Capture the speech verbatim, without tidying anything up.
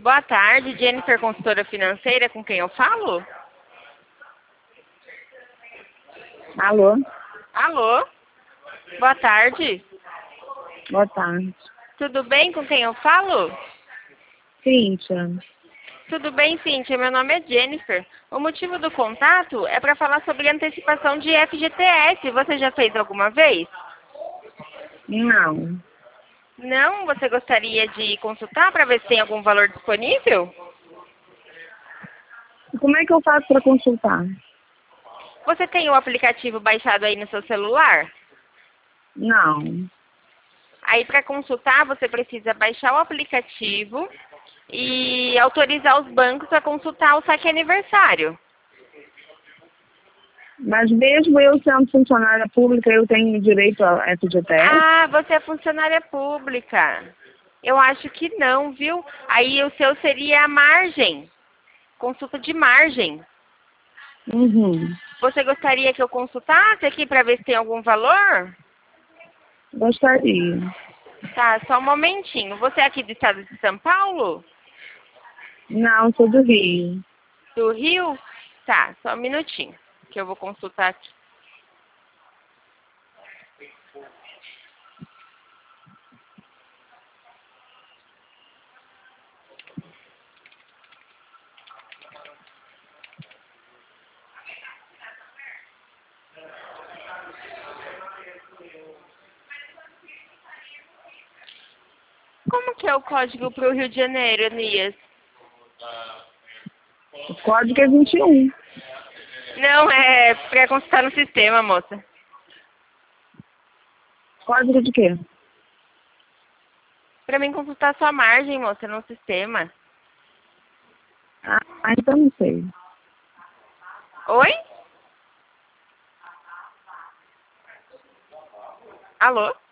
Boa tarde, Jennifer, consultora financeira, com quem eu falo? Alô? Alô? Boa tarde. Boa tarde. Tudo bem, com quem eu falo? Cíntia. Tudo bem, Cíntia, meu nome é Jennifer. O motivo do contato é para falar sobre antecipação de F G T S. Você já fez alguma vez? Não. Não? Você gostaria de consultar para ver se tem algum valor disponível? Como é que eu faço para consultar? Você tem o aplicativo baixado aí no seu celular? Não. Aí, para consultar, você precisa baixar o aplicativo e autorizar os bancos a consultar o saque aniversário. Mas mesmo eu sendo funcionária pública, eu tenho direito a F G T S? Ah, você é funcionária pública. Eu acho que não, viu? Aí o seu seria a margem. Consulta de margem. Uhum. Você gostaria que eu consultasse aqui para ver se tem algum valor? Gostaria. Tá, só um momentinho. Você é aqui do estado de São Paulo? Não, sou do Rio. Do Rio? Tá, só um minutinho, que eu vou consultar aqui. Como que é o código para o Rio de Janeiro, Anias? O código é vinte e um. Não, é para consultar no sistema, moça. Código de quê? Para mim consultar sua margem, moça, no sistema. Ah, então não sei. Oi? Alô?